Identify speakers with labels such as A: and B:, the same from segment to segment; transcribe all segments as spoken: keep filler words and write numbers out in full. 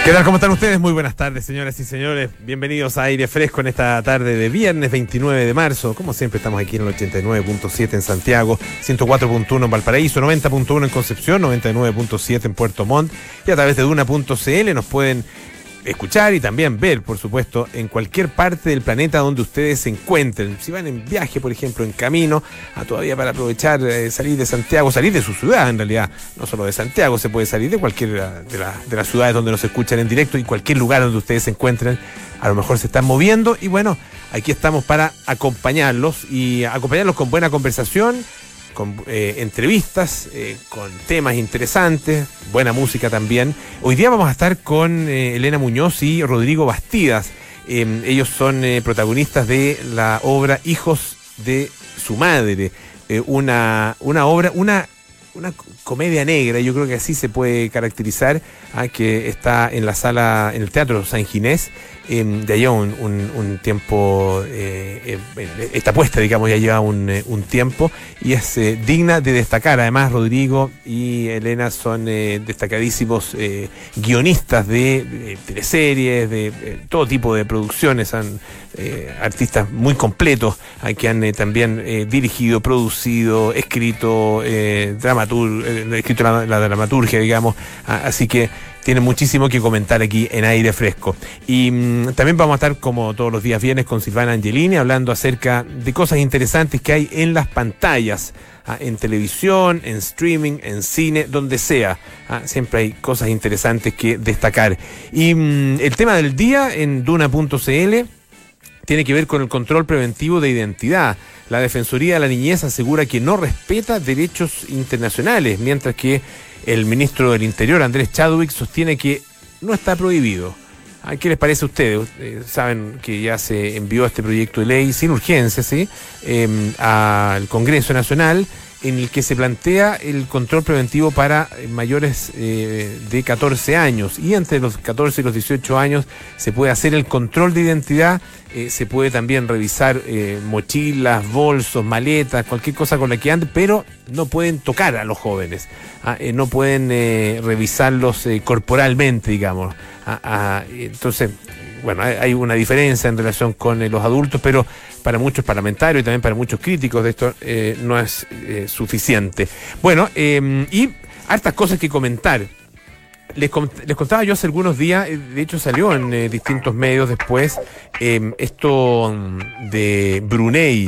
A: ¿Qué tal? ¿Cómo están ustedes? Muy buenas tardes, señoras y señores. Bienvenidos a Aire Fresco en esta tarde de viernes veintinueve de marzo. Como siempre, estamos aquí en el ochenta y nueve punto siete en Santiago, ciento cuatro punto uno en Valparaíso, noventa punto uno en Concepción, noventa y nueve punto siete en Puerto Montt. Y a través de Duna punto c l nos pueden escuchar y también ver, por supuesto, en cualquier parte del planeta donde ustedes se encuentren. Si van en viaje, por ejemplo, en camino, a todavía para aprovechar eh, salir de Santiago, salir de su ciudad, en realidad, no solo de Santiago, se puede salir de cualquiera de, la, de las ciudades donde nos escuchan en directo y cualquier lugar donde ustedes se encuentren. A lo mejor se están moviendo y bueno, aquí estamos para acompañarlos y acompañarlos con buena conversación, con eh, entrevistas, eh, con temas interesantes, buena música también. Hoy día vamos a estar con eh, Elena Muñoz y Rodrigo Bastidas. Eh, ellos son eh, protagonistas de la obra Hijos de su madre, eh, una, una obra, una, una comedia negra, yo creo que así se puede caracterizar, ah, que está en la sala, en el Teatro San Ginés. Eh, de allá un, un, un tiempo, eh, eh, esta puesta, digamos, ya lleva un, eh, un tiempo y es eh, digna de destacar. Además, Rodrigo y Elena son eh, destacadísimos eh, guionistas de, de teleseries, de eh, todo tipo de producciones, han, eh, artistas muy completos eh, que han eh, también eh, dirigido, producido, escrito, eh, dramatur eh, escrito la, la dramaturgia, digamos, ah, así que tiene muchísimo que comentar aquí en Aire Fresco. Y mmm, también vamos a estar, como todos los días viernes, con Silvana Angelini, hablando acerca de cosas interesantes que hay en las pantallas, ¿ah? En televisión, en streaming, en cine, donde sea. ¿Ah? Siempre hay cosas interesantes que destacar. Y mmm, el tema del día en Duna punto c l tiene que ver con el control preventivo de identidad. La Defensoría de la Niñez asegura que no respeta derechos internacionales, mientras que el ministro del Interior, Andrés Chadwick, sostiene que no está prohibido. ¿Qué les parece a ustedes? Eh, saben que ya se envió este proyecto de ley sin urgencia, ¿sí? Eh, al Congreso Nacional, en el que se plantea el control preventivo para mayores eh, de catorce años. Y entre los catorce y los dieciocho años se puede hacer el control de identidad, eh, se puede también revisar eh, mochilas, bolsos, maletas, cualquier cosa con la que anden, pero no pueden tocar a los jóvenes, ¿ah? eh, no pueden eh, revisarlos eh, corporalmente, digamos. ¿ah? Ah, entonces, bueno, hay una diferencia en relación con eh, los adultos, pero para muchos parlamentarios y también para muchos críticos de esto eh, no es eh, suficiente. Bueno, eh, y hartas cosas que comentar. Les, les contaba yo hace algunos días, de hecho salió en eh, distintos medios después, eh, esto de Brunei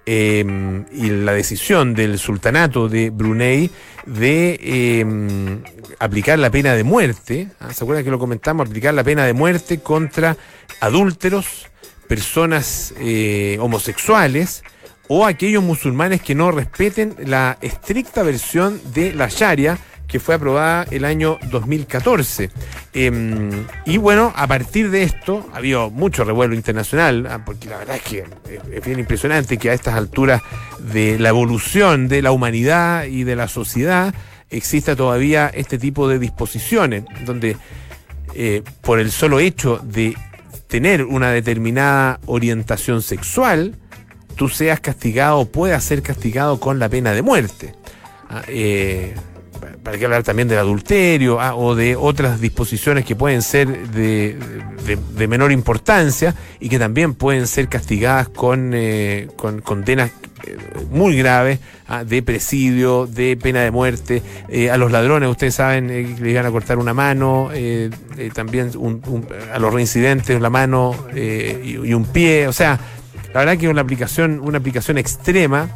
A: eh, y la decisión del sultanato de Brunei de eh, aplicar la pena de muerte. ¿Se acuerdan que lo comentamos? Aplicar la pena de muerte contra adúlteros, personas eh, homosexuales o aquellos musulmanes que no respeten la estricta versión de la Sharia que fue aprobada el año dos mil catorce. Eh, y bueno, a partir de esto ha habido mucho revuelo internacional, porque la verdad es que es bien impresionante que a estas alturas de la evolución de la humanidad y de la sociedad exista todavía este tipo de disposiciones, donde eh, por el solo hecho de tener una determinada orientación sexual, tú seas castigado o puedas ser castigado con la pena de muerte. Ah, eh, para que hablar también del adulterio ah, o de otras disposiciones que pueden ser de, de, de menor importancia y que también pueden ser castigadas con, eh, con condenas eh, muy graves ah, de presidio, de pena de muerte. Eh, a los ladrones, ustedes saben, eh, que le iban a cortar una mano, eh, eh, también un, un, a los reincidentes la mano eh, y, y un pie. O sea, la verdad que es una aplicación, una aplicación extrema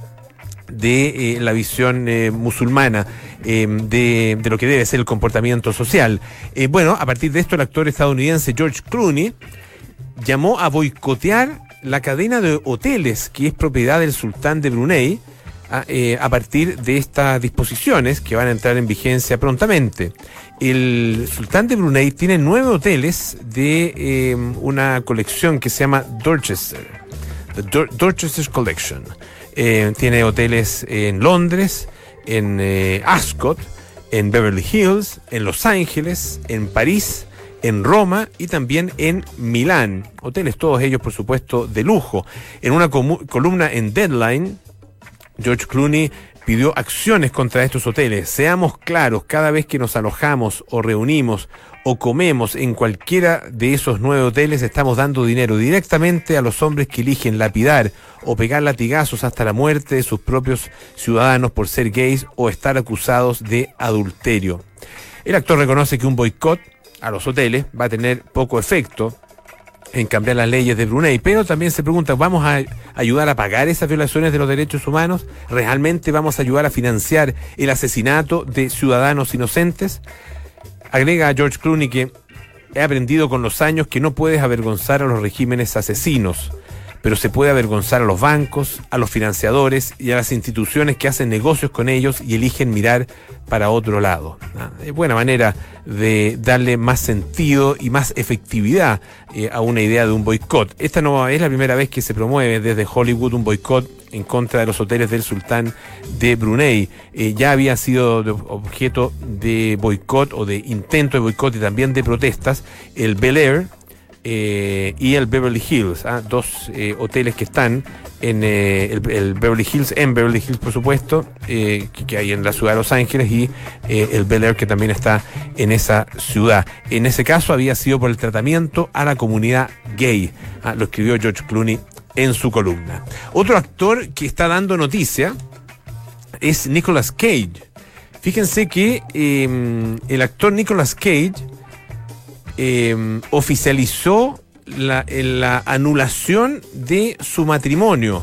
A: de eh, la visión eh, musulmana eh, de, de lo que debe ser el comportamiento social. Eh, bueno, a partir de esto, el actor estadounidense George Clooney llamó a boicotear la cadena de hoteles que es propiedad del sultán de Brunei a, eh, a partir de estas disposiciones que van a entrar en vigencia prontamente. El sultán de Brunei tiene nueve hoteles de eh, una colección que se llama Dorchester, The Dor- Dorchester Collection. Eh, tiene hoteles en Londres, en eh, Ascot, en Beverly Hills, en Los Ángeles, en París, en Roma y también en Milán. Hoteles todos ellos, por supuesto, de lujo. En una columna en Deadline, George Clooney pidió acciones contra estos hoteles. Seamos claros, cada vez que nos alojamos o reunimos o comemos en cualquiera de esos nueve hoteles, estamos dando dinero directamente a los hombres que eligen lapidar o pegar latigazos hasta la muerte de sus propios ciudadanos por ser gays o estar acusados de adulterio. El actor reconoce que un boicot a los hoteles va a tener poco efecto en cambiar las leyes de Brunei, pero también se pregunta, ¿vamos a ayudar a pagar esas violaciones de los derechos humanos? ¿Realmente vamos a ayudar a financiar el asesinato de ciudadanos inocentes? Agrega a George Clooney que he aprendido con los años que no puedes avergonzar a los regímenes asesinos, pero se puede avergonzar a los bancos, a los financiadores y a las instituciones que hacen negocios con ellos y eligen mirar para otro lado. Es buena manera de darle más sentido y más efectividad eh, a una idea de un boicot. Esta no es la primera vez que se promueve desde Hollywood un boicot en contra de los hoteles del sultán de Brunei. Eh, ya había sido de objeto de boicot o de intento de boicot y también de protestas el Bel Air eh, y el Beverly Hills, ¿ah? dos eh, hoteles que están en eh, el, el Beverly Hills, en Beverly Hills por supuesto, eh, que, que hay en la ciudad de Los Ángeles, y eh, el Bel Air que también está en esa ciudad. En ese caso había sido por el tratamiento a la comunidad gay, ¿ah? Lo escribió George Clooney en su columna. Otro actor que está dando noticia es Nicolas Cage. Fíjense que eh, el actor Nicolas Cage eh, oficializó la, la anulación de su matrimonio,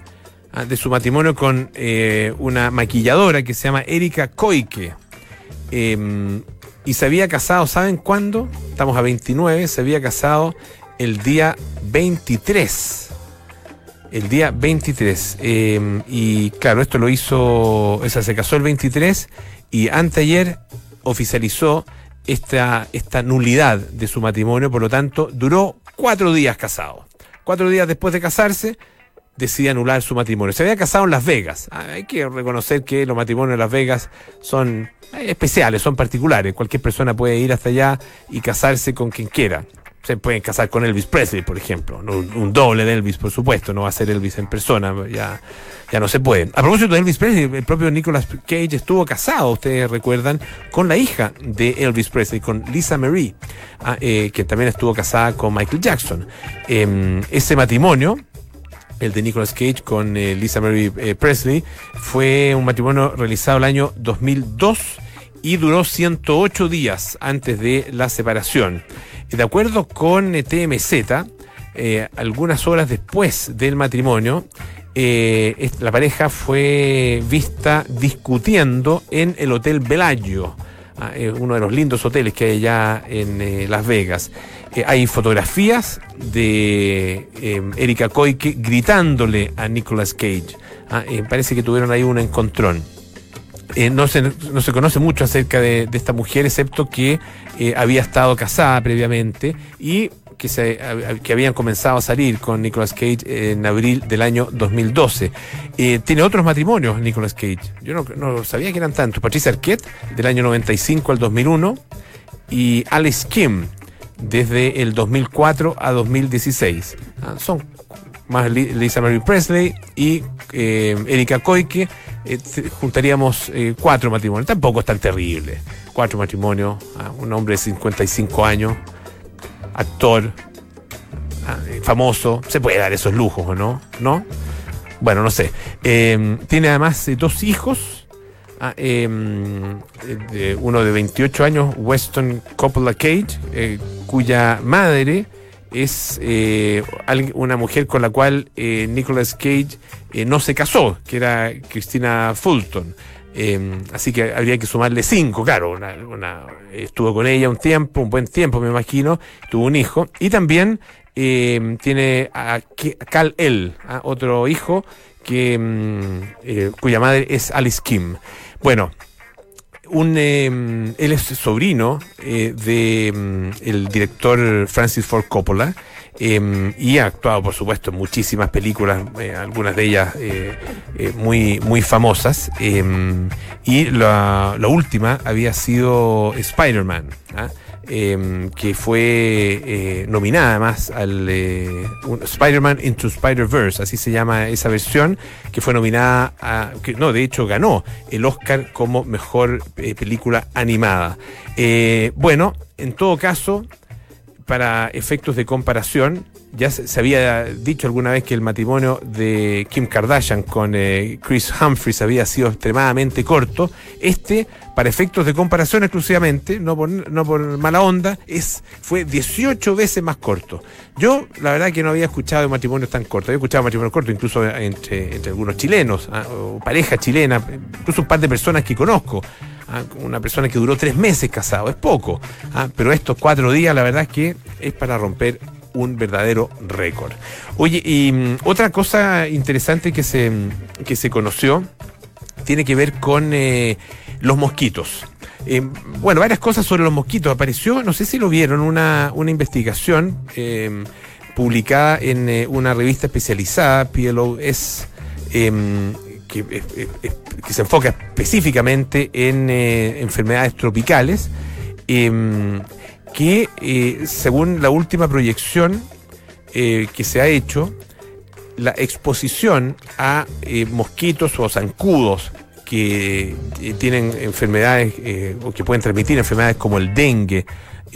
A: de su matrimonio con eh, una maquilladora que se llama Erika Koike. Eh, y se había casado, ¿saben cuándo? Estamos a veintinueve, se había casado el día veintitrés. El día veintitrés. Eh, y claro, esto lo hizo, o sea, se casó el veintitrés y anteayer oficializó esta, esta nulidad de su matrimonio. Por lo tanto, duró cuatro días casado. Cuatro días después de casarse, decide anular su matrimonio. Se había casado en Las Vegas. Ah, hay que reconocer que los matrimonios en Las Vegas son especiales, son particulares. Cualquier persona puede ir hasta allá y casarse con quien quiera. Se pueden casar con Elvis Presley, por ejemplo. Un, un doble de Elvis, por supuesto. No va a ser Elvis en persona. Ya, ya no se puede. A propósito de Elvis Presley, el propio Nicolas Cage estuvo casado, ustedes recuerdan, con la hija de Elvis Presley, con Lisa Marie, ah, eh, que también estuvo casada con Michael Jackson. Eh, ese matrimonio, el de Nicolas Cage con eh, Lisa Marie eh, Presley, fue un matrimonio realizado el año dos mil dos y duró ciento ocho días antes de la separación. De acuerdo con T M Z, eh, algunas horas después del matrimonio, eh, la pareja fue vista discutiendo en el Hotel Bellagio, eh, uno de los lindos hoteles que hay allá en eh, Las Vegas. Eh, hay fotografías de eh, Erika Koike gritándole a Nicolas Cage. Ah, eh, parece que tuvieron ahí un encontrón. Eh, no, se, no se conoce mucho acerca de, de esta mujer, excepto que eh, había estado casada previamente y que, se, que habían comenzado a salir con Nicolas Cage en abril del año dos mil doce. Eh, tiene otros matrimonios Nicolas Cage. Yo no, no sabía que eran tantos. Patricia Arquette, del año noventa y cinco al dos mil uno, y Alice Kim, desde el dos mil cuatro a dos mil dieciséis. Ah, son más Lisa Marie Presley y eh, Erika Koike. Eh, juntaríamos eh, cuatro matrimonios. Tampoco es tan terrible. Cuatro matrimonios, ah, un hombre de cincuenta y cinco años, actor, ah, eh, famoso. Se puede dar esos lujos, ¿o no? ¿No? Bueno, no sé. Eh, tiene además eh, dos hijos. Ah, eh, de, uno de veintiocho años, Weston Coppola Cage, eh, cuya madre es eh, una mujer con la cual eh, Nicolas Cage eh, no se casó, que era Christina Fulton. Eh, así que habría que sumarle cinco, claro. Una, una, estuvo con ella un tiempo, un buen tiempo, me imagino. Tuvo un hijo. Y también eh, tiene a Kal-El, ¿ah? Otro hijo que eh, cuya madre es Alice Kim. Bueno, un eh, él es sobrino eh, de um, el director Francis Ford Coppola, eh, y ha actuado, por supuesto, en muchísimas películas, eh, algunas de ellas eh, eh, muy muy famosas, eh, y la, la última había sido Spider-Man, ¿ah? eh, que fue eh, nominada además al eh, Spider-Man Into Spider-Verse, así se llama esa versión, que fue nominada a, que, no, de hecho ganó el Oscar como mejor eh, película animada. Eh, bueno, en todo caso, para efectos de comparación, ya se, se había dicho alguna vez que el matrimonio de Kim Kardashian con eh, Chris Humphries había sido extremadamente corto. Este, para efectos de comparación exclusivamente, no por, no por mala onda, es, fue dieciocho veces más corto. Yo, la verdad, que no había escuchado de matrimonios tan cortos. Había escuchado matrimonios cortos, incluso entre, entre algunos chilenos, ¿ah? O pareja chilena, incluso un par de personas que conozco. ¿Ah? Una persona que duró tres meses casado, es poco. ¿Ah? Pero estos cuatro días, la verdad es que es para romper un verdadero récord. Oye, y um, otra cosa interesante que se, que se conoció tiene que ver con eh, los mosquitos. Eh, bueno, varias cosas sobre los mosquitos. Apareció, no sé si lo vieron, una, una investigación eh, publicada en eh, una revista especializada, P L O S, eh, que, eh, eh, que se enfoca específicamente en eh, enfermedades tropicales, eh, que eh, según la última proyección eh, que se ha hecho, la exposición a eh, mosquitos o zancudos que eh, tienen enfermedades eh, o que pueden transmitir enfermedades como el dengue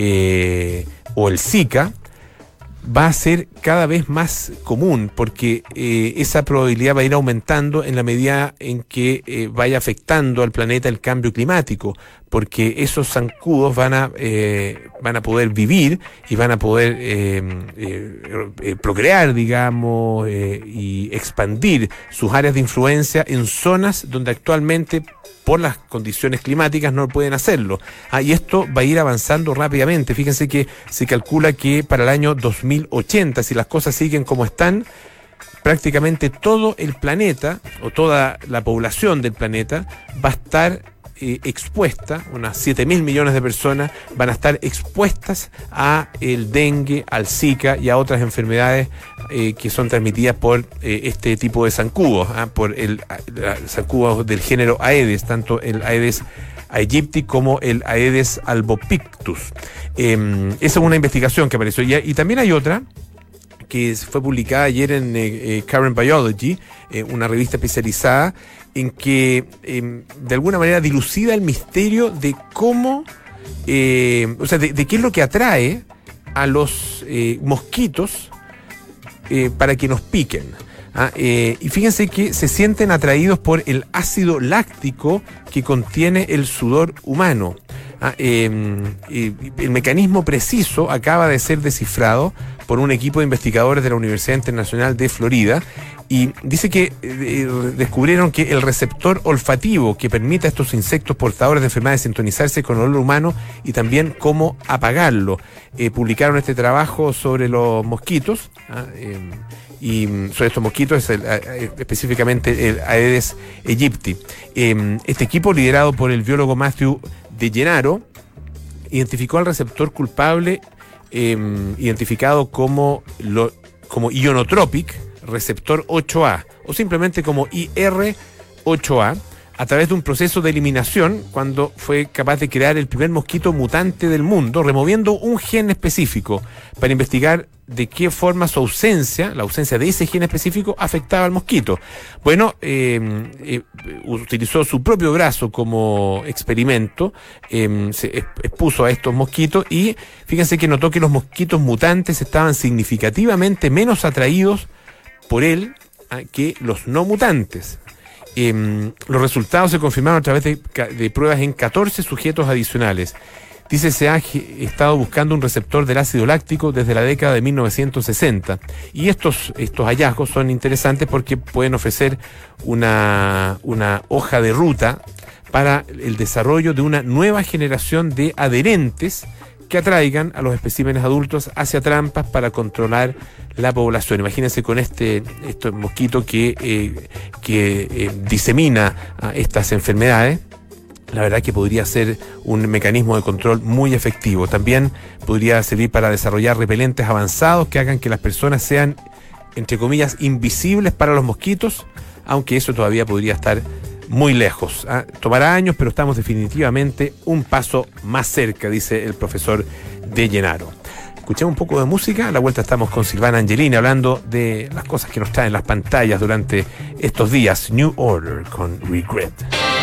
A: eh, o el Zika, va a ser cada vez más común, porque eh, esa probabilidad va a ir aumentando en la medida en que eh, vaya afectando al planeta el cambio climático, porque esos zancudos van a eh, van a poder vivir y van a poder eh, eh, eh, procrear, digamos, eh, y expandir sus áreas de influencia en zonas donde actualmente, por las condiciones climáticas, no pueden hacerlo. Ah, y esto va a ir avanzando rápidamente. Fíjense que se calcula que para el año dos mil ochenta, si las cosas siguen como están, prácticamente todo el planeta, o toda la población del planeta, va a estar eh, expuesta, unas siete mil millones de personas van a estar expuestas a el dengue, al Zika y a otras enfermedades eh, que son transmitidas por eh, este tipo de zancudos, ¿ah? por el zancudos del género Aedes, tanto el Aedes aegypti como el Aedes albopictus. Eh, esa es una investigación que apareció ya, y también hay otra que fue publicada ayer en eh, Current Biology, eh, una revista especializada, en que eh, de alguna manera dilucida el misterio de cómo, eh, o sea, de, de qué es lo que atrae a los eh, mosquitos eh, para que nos piquen. ¿Ah? Eh, y fíjense que se sienten atraídos por el ácido láctico que contiene el sudor humano. Ah, eh, eh, el mecanismo preciso acaba de ser descifrado por un equipo de investigadores de la Universidad Internacional de Florida, y dice que eh, descubrieron que el receptor olfativo que permite a estos insectos portadores de enfermedades sintonizarse con el olor humano y también cómo apagarlo. Eh, publicaron este trabajo sobre los mosquitos, ¿ah? eh, y sobre estos mosquitos, es el, específicamente el Aedes aegypti. Eh, este equipo, liderado por el biólogo Matthew De Gennaro, identificó al receptor culpable, eh, identificado como, lo, como ionotropic, receptor ocho A, o simplemente como I R ocho A, a través de un proceso de eliminación, cuando fue capaz de crear el primer mosquito mutante del mundo, removiendo un gen específico para investigar de qué forma su ausencia, la ausencia de ese gen específico, afectaba al mosquito. Bueno, eh, eh, utilizó su propio brazo como experimento, eh, se expuso a estos mosquitos y fíjense que notó que los mosquitos mutantes estaban significativamente menos atraídos por él eh, que los no mutantes. Eh, los resultados se confirmaron a través de, de pruebas en catorce sujetos adicionales. Dice, se ha estado buscando un receptor del ácido láctico desde la década de mil novecientos sesenta. Y estos, estos hallazgos son interesantes porque pueden ofrecer una, una hoja de ruta para el desarrollo de una nueva generación de adherentes que atraigan a los especímenes adultos hacia trampas para controlar la población. Imagínense con este, este mosquito que, eh, que eh, disemina uh, estas enfermedades. La verdad que podría ser un mecanismo de control muy efectivo. También podría servir para desarrollar repelentes avanzados que hagan que las personas sean, entre comillas, invisibles para los mosquitos, aunque eso todavía podría estar muy lejos. ¿eh? Tomará años, pero estamos definitivamente un paso más cerca, dice el profesor De Llenaro. Escuchemos un poco de música. A la vuelta estamos con Silvana Angelini hablando de las cosas que nos traen las pantallas durante estos días. New Order con Regret.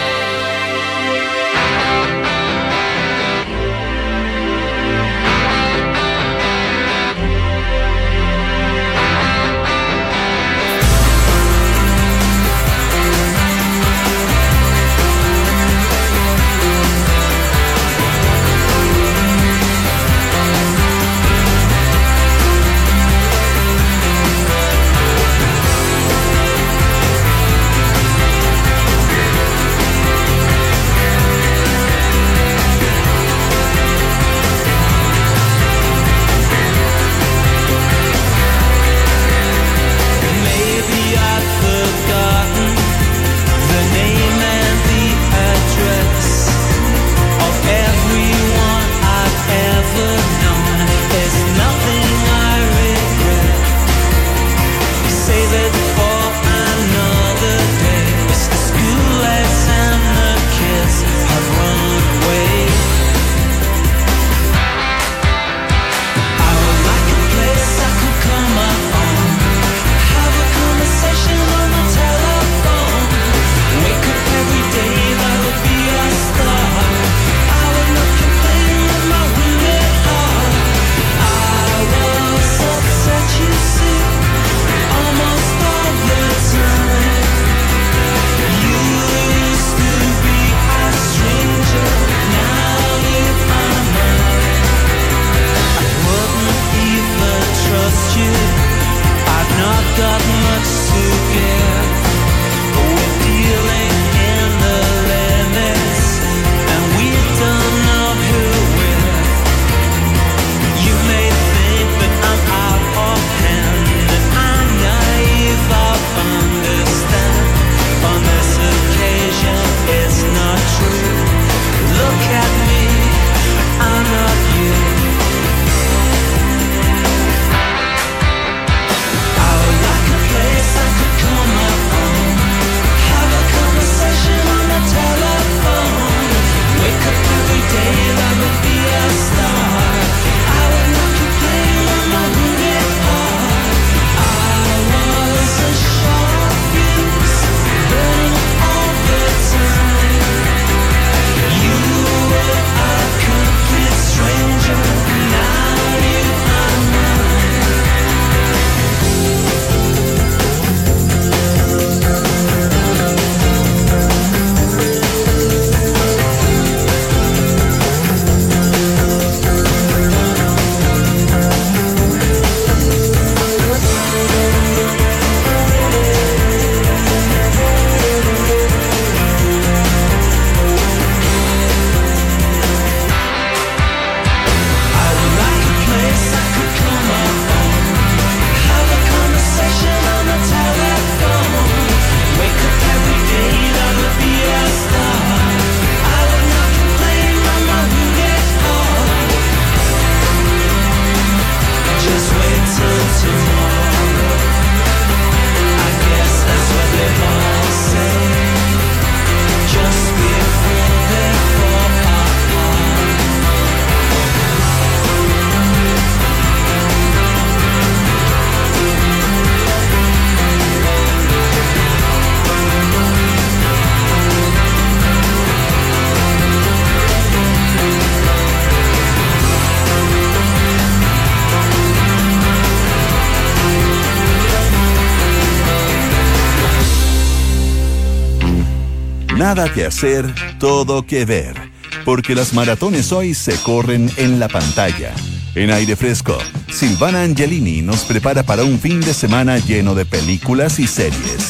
B: Nada que hacer, todo que ver. Porque las maratones hoy se corren en la pantalla. En Aire Fresco, Silvana Angelini nos prepara para un fin de semana lleno de películas y series.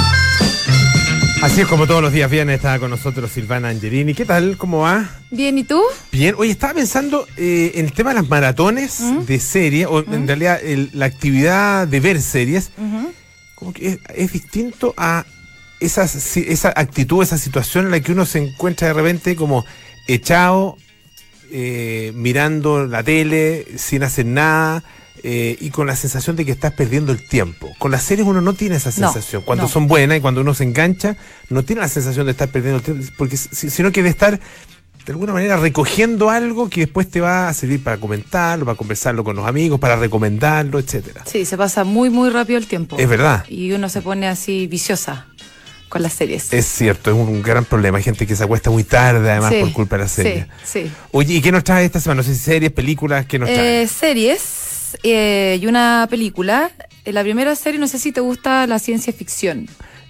A: Así es, como todos los días viernes está con nosotros Silvana Angelini. ¿Qué tal? ¿Cómo va?
C: Bien, ¿y tú?
A: Bien. Oye, estaba pensando eh, en el tema de las maratones ¿Mm? de series, o ¿Mm? en realidad el, la actividad de ver series, ¿Mm? como que es, es distinto a esas, esa actitud, esa situación en la que uno se encuentra de repente como echado, eh, mirando la tele, sin hacer nada, eh, y con la sensación de que estás perdiendo el tiempo. Con las series uno no tiene esa sensación.
C: No,
A: cuando
C: no.
A: son buenas y cuando uno se engancha, no tiene la sensación de estar perdiendo el tiempo, porque si- sino que de estar de alguna manera recogiendo algo que después te va a servir para comentarlo, para conversarlo con los amigos, para recomendarlo, etcétera.
C: Sí, se pasa muy, muy rápido el tiempo.
A: Es verdad.
C: Y uno se pone así viciosa con las series.
A: Es cierto, es un gran problema. Hay gente que se acuesta muy tarde, además,
C: Sí,
A: por culpa de la serie.
C: Sí, sí.
A: Oye, ¿y qué nos trae esta semana? No sé si series, películas, ¿qué nos trae?
C: Eh, series eh, y una película. Eh, La primera serie, no sé si te gusta la ciencia ficción.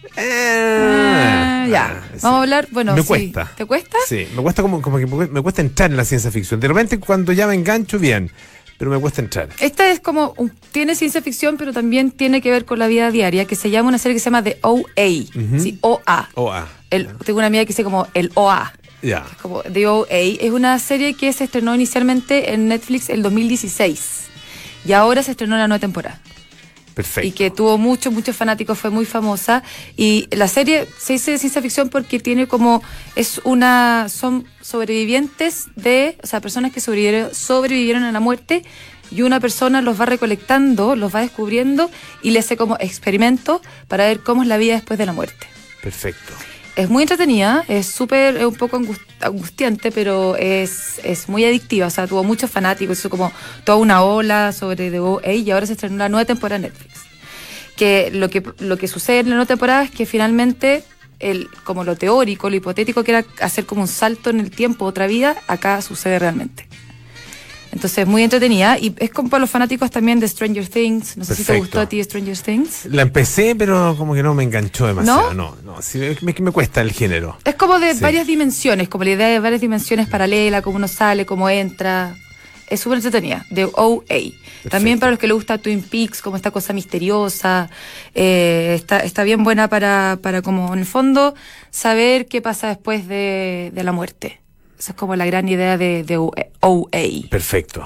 C: Ah, ya.
A: ah, sí.
C: Vamos a hablar, bueno,
A: Me
C: sí.
A: cuesta.
C: ¿Te cuesta?
A: Sí, me cuesta como, como que me cuesta entrar en la ciencia ficción. De repente cuando ya me engancho, bien, pero me cuesta entrar.
C: Esta es como, un- tiene ciencia ficción, pero también tiene que ver con la vida diaria, que se llama una serie que se llama The O A.
A: Ujú.
C: Sí, O A.
A: Oh, ah.
C: El, tengo una amiga que dice como el O A.
A: Ya.
C: Como The O A. Es una serie que se estrenó inicialmente en Netflix el dos mil dieciséis. Y ahora se estrenó la nueva temporada.
A: Perfecto.
C: Y que tuvo muchos, muchos fanáticos, fue muy famosa. Y la serie se dice de ciencia ficción porque tiene como, es una, son sobrevivientes de, o sea, personas que sobrevivieron, sobrevivieron a la muerte, y una persona los va recolectando, los va descubriendo y le hace como experimentos para ver cómo es la vida después de la muerte.
A: Perfecto.
C: Es muy entretenida, es súper, es un poco angust- angustiante, pero es, es muy adictiva. O sea, tuvo muchos fanáticos, hizo como toda una ola sobre The O A, y ahora se estrenó la nueva temporada en Netflix. Que lo que lo que sucede en la nueva temporada es que finalmente, el, como lo teórico, lo hipotético que era hacer como un salto en el tiempo, otra vida, acá sucede realmente. Entonces, muy entretenida, y es como para los fanáticos también de Stranger Things. No sé si te
A: Perfecto.
C: gustó a ti Stranger Things.
A: La empecé, pero como que no me enganchó demasiado. No, no, sí, es que me, que me cuesta el género.
C: Es como de
A: Sí.
C: varias dimensiones, como la idea de varias dimensiones paralelas, cómo uno sale, cómo entra. Es súper entretenida, de O A. También para los que les gusta Twin Peaks, como esta cosa misteriosa, eh, está, está bien buena para, para como en el fondo saber qué pasa después de, de la muerte. Esa es como la gran idea de, de O A.
A: Perfecto.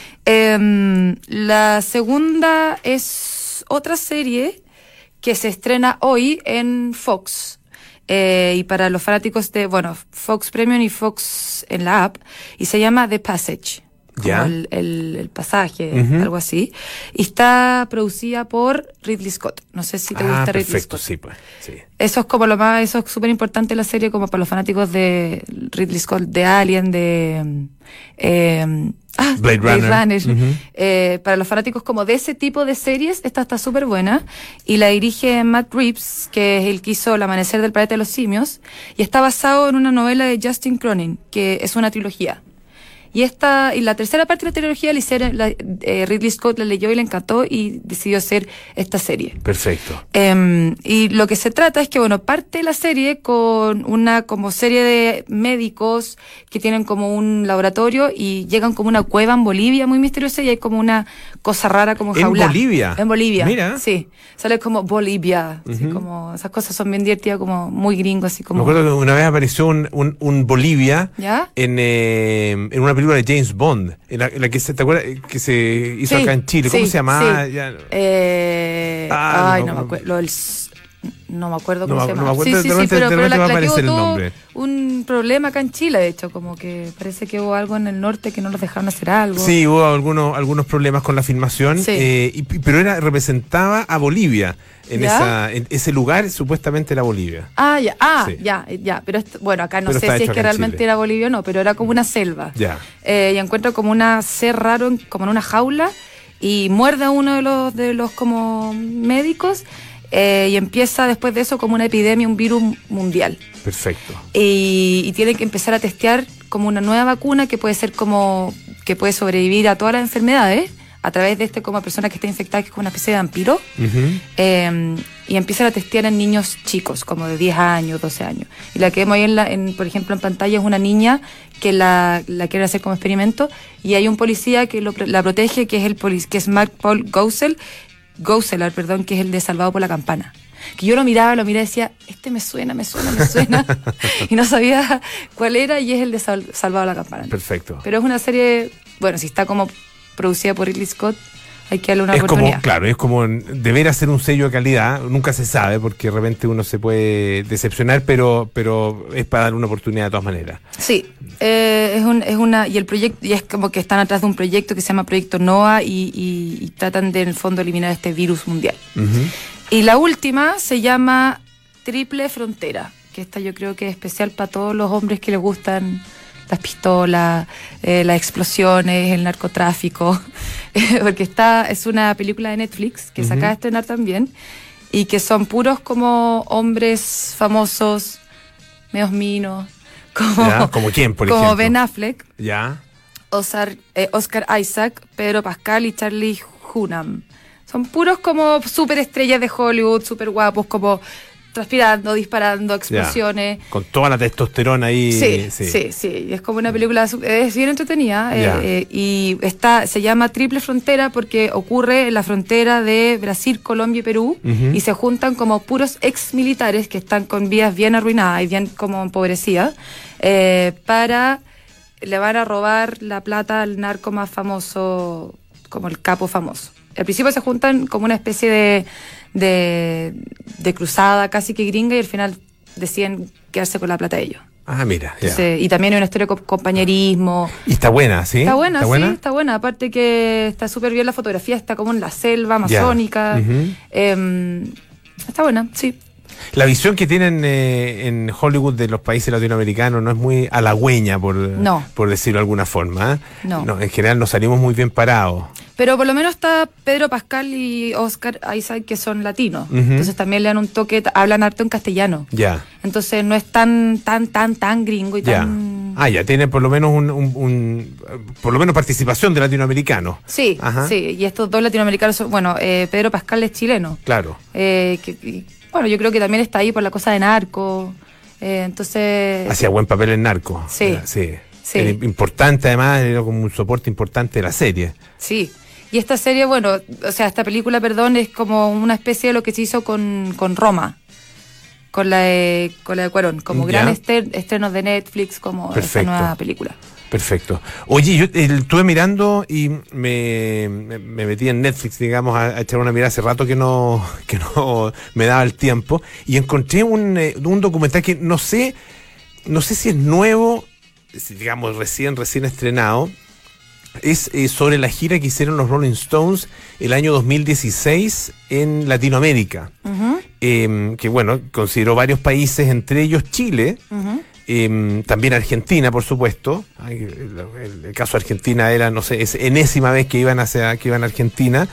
C: Em, la segunda es otra serie que se estrena hoy en Fox. Eh, y para los fanáticos de, bueno, Fox Premium y Fox en la app, y se llama The Passage. Como
A: Ya.
C: el, el, el pasaje,
A: Ujú.
C: algo así. Y está producida por Ridley Scott. No sé si te
A: ah,
C: gusta Ridley
A: perfecto,
C: Scott.
A: sí, pues. Sí.
C: Eso es como lo más, eso es súper importante en la serie, como para los fanáticos de Ridley Scott, de Alien, de eh, ah,
A: Blade Runner. Ujú.
C: Eh, para los fanáticos como de ese tipo de series, esta está súper buena, y la dirige Matt Reeves, que es el que hizo El amanecer del planeta de los simios, y está basado en una novela de Justin Cronin, que es una trilogía. Y esta, y la tercera parte de la trilogía la hicieron, la, eh, Ridley Scott la leyó y le encantó y decidió hacer esta serie.
A: Perfecto.
C: Eh, y lo que se trata es que, bueno, parte la serie con una como serie de médicos que tienen como un laboratorio y llegan como a una cueva en Bolivia muy misteriosa, y hay como una cosa rara como
A: ¿En
C: jaula.
A: Bolivia?
C: En Bolivia.
A: Mira.
C: Sí. Sale como Bolivia. Así
A: Ujú.
C: como, esas cosas son bien divertidas, como muy gringos, así
A: Me
C: como.
A: acuerdo que una vez apareció un, un, un Bolivia
C: ¿Ya?
A: en, eh, en una película de James Bond, en la, en la que se, ¿te acuerdas? Que se hizo
C: Sí,
A: acá en Chile. ¿Cómo
C: sí,
A: se llamaba?
C: sí.
A: Ya-
C: Eh,
A: Ah,
C: ay,
A: no,
C: no,
A: no.
C: me acuerdo. Lo del s- no me acuerdo
A: No
C: cómo
A: me-
C: se
A: no me
C: llama.
A: acuerdo,
C: sí, sí,
A: de
C: sí,
A: repente-
C: pero,
A: de
C: pero
A: repente
C: la,
A: va a
C: la que
A: aparecer
C: hubo
A: el
C: todo
A: nombre.
C: un problema acá en Chile, de hecho, como que parece que hubo algo en el norte que no los dejaron hacer algo.
A: Sí, hubo algunos, algunos problemas con la filmación,
C: Sí.
A: eh, y- pero era representaba a Bolivia. En,
C: ¿Ya?
A: esa, en ese lugar supuestamente era Bolivia.
C: Ah, ya, ah,
A: Sí.
C: ya, ya. Pero esto- bueno, acá no
A: Pero
C: sé
A: está
C: si
A: hecho
C: es que
A: acá en
C: realmente
A: Chile.
C: era Bolivia o no, pero era como una selva.
A: Ya.
C: Eh, y encuentra como una ser raro, en- como en una jaula, y muerde a uno de los, de los como médicos, eh, y empieza después de eso como una epidemia, un virus mundial.
A: Perfecto.
C: Y, y tienen que empezar a testear como una nueva vacuna que puede ser como, que puede sobrevivir a todas las enfermedades, a través de este como persona que está infectada, que es como una especie de vampiro.
A: Ujú.
C: Eh, y empiezan a testear en niños chicos, como de diez años, doce años. Y la que vemos ahí, en la, en, por ejemplo, en pantalla es una niña que la, la quiere hacer como experimento, y hay un policía que lo, la protege, que es el polic- que es Mark Paul Gosselaar, Gosselaar, perdón, que es el de Salvado por la Campana. Que yo lo miraba, lo miraba y decía, este me suena, me suena, me suena. Y no sabía cuál era, y es el de Sal- Salvado por la Campana.
A: Perfecto.
C: Pero es una serie, bueno, si está como producida por Ridley Scott, hay que darle una
A: es
C: oportunidad.
A: como, claro, es como deber hacer un sello de calidad, nunca se sabe porque de repente uno se puede decepcionar, pero pero es para dar una oportunidad de todas maneras.
C: Sí, eh, es, un, es una y el proyecto y es como que están atrás de un proyecto que se llama Proyecto NOAA y, y, y tratan de en el fondo eliminar este virus mundial.
A: Uh-huh.
C: Y la última se llama Triple Frontera, que esta yo creo que es especial para todos los hombres que les gustan las pistolas, eh, las explosiones, el narcotráfico, porque está es una película de Netflix que uh-huh. se acaba de estrenar también y que son puros como hombres famosos, medios minos, como,
A: ¿Ya? ¿Como quién, por
C: como
A: ejemplo?
C: Ben Affleck,
A: ¿Ya?
C: Oscar, eh, Oscar Isaac, Pedro Pascal y Charlie Hunnam. Son puros como superestrellas de Hollywood, súper guapos, como transpirando, disparando, explosiones.
A: Ya, con toda la testosterona ahí.
C: Sí, sí, sí, sí. Es como una película, es bien entretenida. Eh, eh, y está, se llama Triple Frontera porque ocurre en la frontera de Brasil, Colombia y Perú. Uh-huh. Y se juntan como puros ex militares que están con vidas bien arruinadas y bien como empobrecidas. Eh, para, le van a robar la plata al narco más famoso, como el capo famoso. Al principio se juntan como una especie de De, de cruzada casi que gringa y al final deciden quedarse con la plata de ellos.
A: Ah, mira.
C: Entonces, y también hay una historia de compañerismo.
A: Y está buena, ¿sí?
C: Está buena,
A: ¿Está
C: sí,
A: buena?
C: está buena. Aparte que está súper bien la fotografía, está como en la selva amazónica.
A: Uh-huh.
C: eh, está buena, sí.
A: La visión que tienen eh, en Hollywood de los países latinoamericanos no es muy halagüeña, por,
C: no.
A: por decirlo de alguna forma. ¿eh?
C: No.
A: no. En general nos salimos muy bien parados.
C: Pero por lo menos está Pedro Pascal y Oscar Isaac, que son latinos.
A: Uh-huh.
C: Entonces también le dan un toque, hablan harto en castellano.
A: Ya. Yeah.
C: Entonces no es tan, tan, tan, tan gringo y
A: yeah.
C: tan...
A: Ah, ya, tiene por lo menos un, un, un por lo menos participación de latinoamericanos.
C: Sí, Ajá. sí. Y estos dos latinoamericanos son, bueno, eh, Pedro Pascal es chileno.
A: Claro.
C: Eh, que, y, bueno, yo creo que también está ahí por la cosa de narco. Eh, entonces...
A: Hacía buen papel en narco.
C: Sí.
A: Era, sí.
C: sí.
A: Era importante, además, era como un soporte importante de la serie.
C: Sí. Y esta serie, bueno, o sea, esta película, perdón, es como una especie de lo que se hizo con, con Roma, con la de, con la de Cuarón, como
A: ¿Ya?
C: gran estreno, estrenos de Netflix, como
A: Perfecto.
C: esta nueva película.
A: Perfecto. Oye, yo eh, estuve mirando y me, me, me metí en Netflix, digamos, a, a echar una mirada hace rato que no, que no me daba el tiempo, y encontré un, eh, un documental que no sé, no sé si es nuevo, digamos, recién, recién estrenado. Es eh, sobre la gira que hicieron los Rolling Stones el año dos mil dieciséis en Latinoamérica. Uh-huh. Eh, que bueno, consideró varios países, entre ellos Chile, uh-huh. eh, también Argentina, por supuesto. Ay, el, el, el caso de Argentina era, no sé, es enésima vez que iban hacia, que iban a Argentina.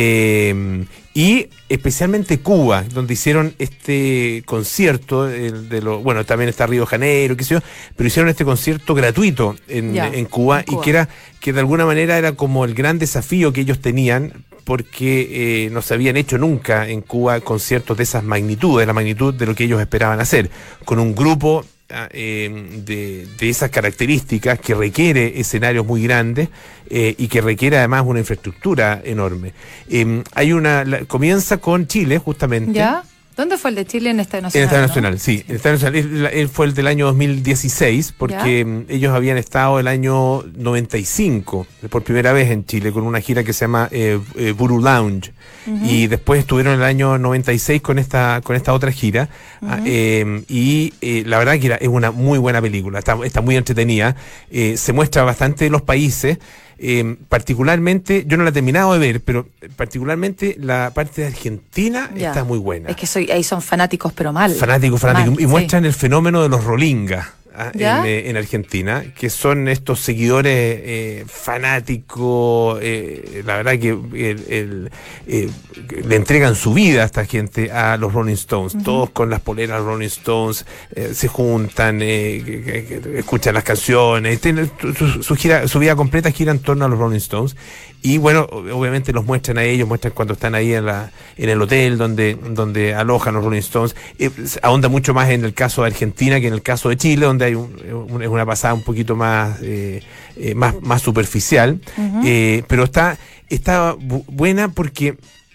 A: Eh, y especialmente Cuba, donde hicieron este concierto el de lo, bueno, también está Río de Janeiro, qué sé yo, pero hicieron este concierto gratuito en,
C: ya,
A: en, Cuba, en Cuba y que era que de alguna manera era como el gran desafío que ellos tenían, porque eh, no se habían hecho nunca en Cuba conciertos de esas magnitudes, de la magnitud de lo que ellos esperaban hacer, con un grupo Eh, de, de esas características que requiere escenarios muy grandes eh, y que requiere además una infraestructura enorme. Eh, hay una la, comienza con Chile, justamente.
C: ¿Ya? ¿Dónde fue el de Chile? En Estadio Nacional.
A: En Estadio
C: ¿no?
A: Nacional, sí. En Estadio Nacional. Él, él fue el del año dos mil dieciséis, porque ¿Ya? ellos habían estado el año noventa y cinco, por primera vez en Chile, con una gira que se llama eh, eh, Voodoo Lounge. Uh-huh. Y después estuvieron el año noventa y seis con esta con esta otra gira. Uh-huh. eh, y eh, la verdad que era, es una muy buena película, está, está muy entretenida. Eh, se muestra bastante de los países. Eh, particularmente, yo no la he terminado de ver, pero particularmente la parte de Argentina ya. está muy buena.
C: Es que soy, ahí son fanáticos, pero mal.
A: Fanáticos, fanáticos.
C: Mal,
A: y muestran
C: sí.
A: el fenómeno de los rolingas. En, eh, en Argentina, que son estos seguidores eh, fanáticos, eh, la verdad que el, el, eh, le entregan su vida a esta gente, a los Rolling Stones, uh-huh. todos con las poleras Rolling Stones, eh, se juntan, eh, que, que, que escuchan las canciones, tienen, su, su, gira, su vida completa gira en torno a los Rolling Stones. Y bueno, obviamente los muestran a ellos, muestran cuando están ahí en la en el hotel donde donde alojan los Rolling Stones. Eh, ahonda mucho más en el caso de Argentina que en el caso de Chile, donde hay un, un, una pasada un poquito más eh, eh, más más superficial. Uh-huh. eh, pero está está bu- buena porque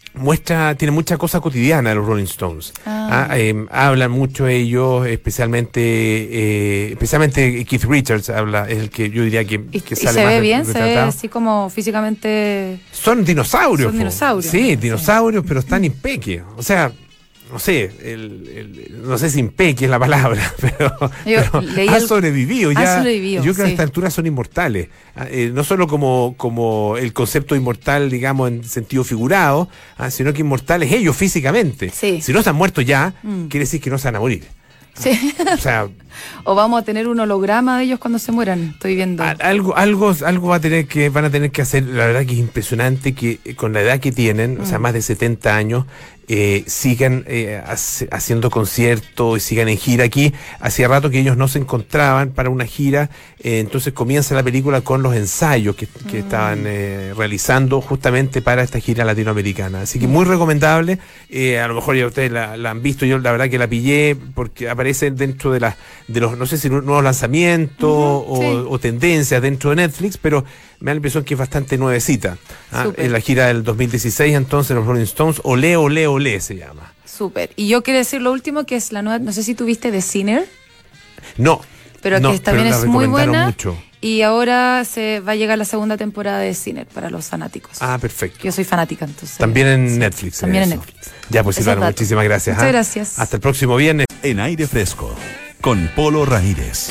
A: muestra, tiene mucha cosa cotidiana los Rolling Stones.
C: Ah.
A: Ah, eh, hablan mucho ellos, especialmente eh, especialmente Keith Richards habla, es el que yo diría que,
C: Y,
A: que
C: y
A: sale
C: se
A: más
C: ve bien, se ve
A: retratado.
C: así como físicamente.
A: Son dinosaurios.
C: Son
A: po.
C: dinosaurios.
A: Sí, dinosaurios, pero están impeque. O sea, no sé, el, el, no sé si impeque es la palabra, pero,
C: Yo
A: pero
C: leí
A: han
C: el-
A: sobrevivido.
C: han
A: Ya,
C: sobrevivido,
A: yo creo que a
C: sí.
A: esta altura son inmortales. Ah, eh, no solo como, como el concepto inmortal, digamos, en sentido figurado, ah, sino que inmortales ellos físicamente.
C: Sí.
A: Si no se han muerto ya,
C: Mm.
A: quiere decir que no se van a morir.
C: Sí.
A: O sea,
C: O vamos a tener un holograma de ellos cuando se mueran. Estoy viendo.
A: a- algo, algo, algo va a tener que, van a tener que hacer. La verdad que es impresionante que eh, con la edad que tienen, o sea,
C: Mm.
A: más de setenta años, eh, sigan eh, hace- haciendo conciertos y sigan en gira aquí. Hacía rato que ellos no se encontraban para una gira, eh, entonces comienza la película con los ensayos que, que
C: Mm.
A: estaban eh, realizando justamente para esta gira latinoamericana. Así que muy recomendable. Eh, a lo mejor ya ustedes la, la han visto, yo la verdad que la pillé porque aparece dentro de las de los, no sé si nuevos lanzamientos
C: Ujú,
A: o,
C: sí.
A: o tendencias dentro de Netflix, pero me da la impresión que es bastante nuevecita. Ah,
C: Súper.
A: en la gira del dos mil dieciséis, entonces, los Rolling Stones, Olé, Olé, Olé se llama.
C: Súper. Y yo quiero decir lo último, que es la nueva, no sé si tuviste The Sinner,
A: No,
C: pero
A: no,
C: que también
A: la
C: es muy
A: recomendaron
C: buena.
A: mucho.
C: Y ahora se va a llegar la segunda temporada de Sinner para los fanáticos.
A: Ah, perfecto.
C: Yo soy fanática, entonces.
A: También en
C: sí,
A: Netflix.
C: También en
A: eso.
C: Netflix.
A: Ya, pues
C: Esos
A: Silvano,
C: datos.
A: muchísimas gracias.
C: Muchas
A: ¿ah?
C: gracias.
A: Hasta el próximo viernes.
B: En Aire Fresco, con Polo Ramírez.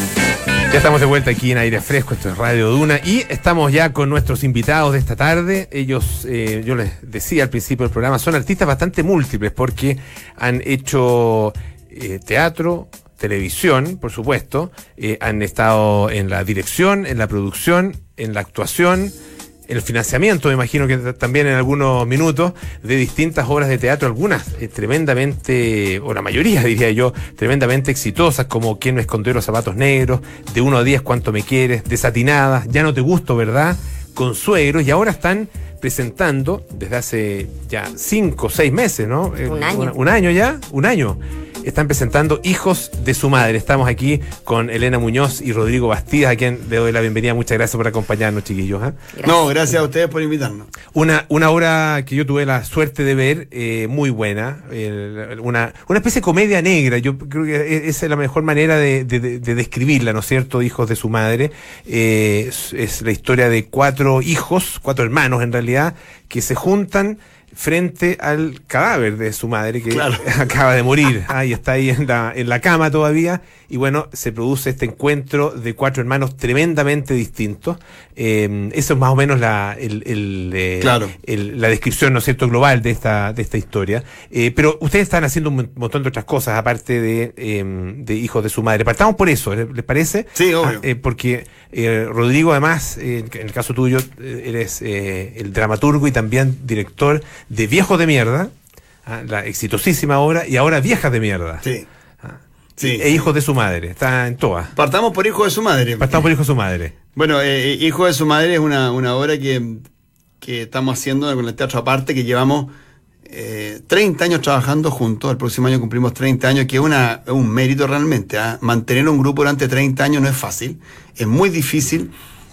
A: Ya estamos de vuelta aquí en Aire Fresco, esto es Radio Duna, y estamos ya con nuestros invitados de esta tarde. Ellos, eh, yo les decía al principio del programa, son artistas bastante múltiples porque han hecho eh, teatro, televisión, por supuesto, eh, han estado en la dirección, en la producción, en la actuación, en el financiamiento, me imagino que t- también en algunos minutos, de distintas obras de teatro, algunas eh, tremendamente, o la mayoría diría yo, tremendamente exitosas, como ¿Quién me escondió los zapatos negros?, De uno a diez, ¿Cuánto me quieres?, Desatinadas, Ya no te gusto, ¿verdad?, Consuegros, y ahora están presentando, desde hace ya cinco o seis meses, ¿no? Eh,
D: Un año.
A: una- un año ya, un año. Están presentando Hijos de su madre. Estamos aquí con Elena Muñoz y Rodrigo Bastidas, a quien le doy la bienvenida. Muchas gracias por acompañarnos, chiquillos. ¿eh?
D: Gracias.
E: No, gracias a ustedes por invitarnos.
A: Una, una obra que yo tuve la suerte de ver, eh, muy buena, eh, una, una especie de comedia negra. Yo creo que e- esa es la mejor manera de, de- de- de describirla, ¿no es cierto? Hijos de su madre. Eh, es, es la historia de cuatro hijos, cuatro hermanos en realidad, que se juntan frente al cadáver de su madre que
E: Claro.
A: acaba de morir. Ah, y está ahí en la, en la cama todavía. Y bueno, se produce este encuentro de cuatro hermanos tremendamente distintos. Eh, eso es más o menos la, el, el, eh,
E: Claro.
A: el- la descripción, ¿no es cierto?, global de esta, de esta historia. Eh, pero ustedes están haciendo un mon- montón de otras cosas, aparte de, eh, de Hijos de su madre. Partamos por eso, ¿les les parece?
E: Sí, obvio.
A: Ah, eh, porque eh, Rodrigo, además, eh, en el caso tuyo, eh, eres eh, el dramaturgo y también director de Viejos de Mierda, ah, la exitosísima obra, y ahora Viejas de Mierda.
E: Sí.
A: Ah,
E: Sí.
A: E Hijos de su madre, está en todas.
E: Partamos por Hijo de su madre.
A: Partamos por Hijos de su madre.
E: Bueno, eh, Hijo de su madre es una, una obra que, que estamos haciendo con el teatro aparte, que llevamos eh, treinta años trabajando juntos. El próximo año cumplimos treinta años, que es una, es un mérito realmente. ¿ah? Mantener un grupo durante treinta años no es fácil, es muy difícil,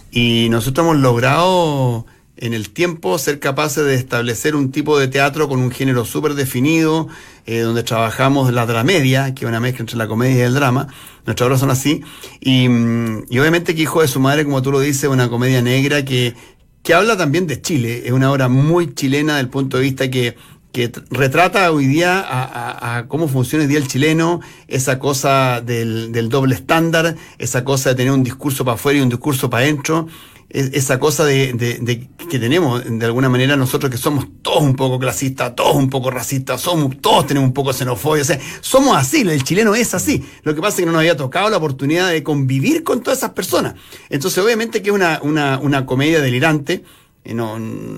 E: y nosotros hemos logrado en el tiempo ser capaces de establecer un tipo de teatro con un género súper definido, eh, donde trabajamos la dramedia, que es una mezcla entre la comedia y el drama. Nuestras obras son así. Y, mm, y obviamente que Hijo de su madre, como tú lo dices, es una comedia negra que, que habla también de Chile. Es una obra muy chilena del punto de vista que, que t- retrata hoy día a, a- a cómo funciona hoy día el chileno, esa cosa del, del doble estándar, esa cosa de tener un discurso para afuera y un discurso para adentro. Es- esa cosa de, de- de que tenemos de alguna manera nosotros, que somos todos un poco clasistas, todos un poco racistas, somos, todos tenemos un poco de xenofobia, o sea, somos así, el chileno es así. Lo que pasa es que no nos había tocado la oportunidad de convivir con todas esas personas. Entonces, obviamente que es una, una, una comedia delirante. Eh, No,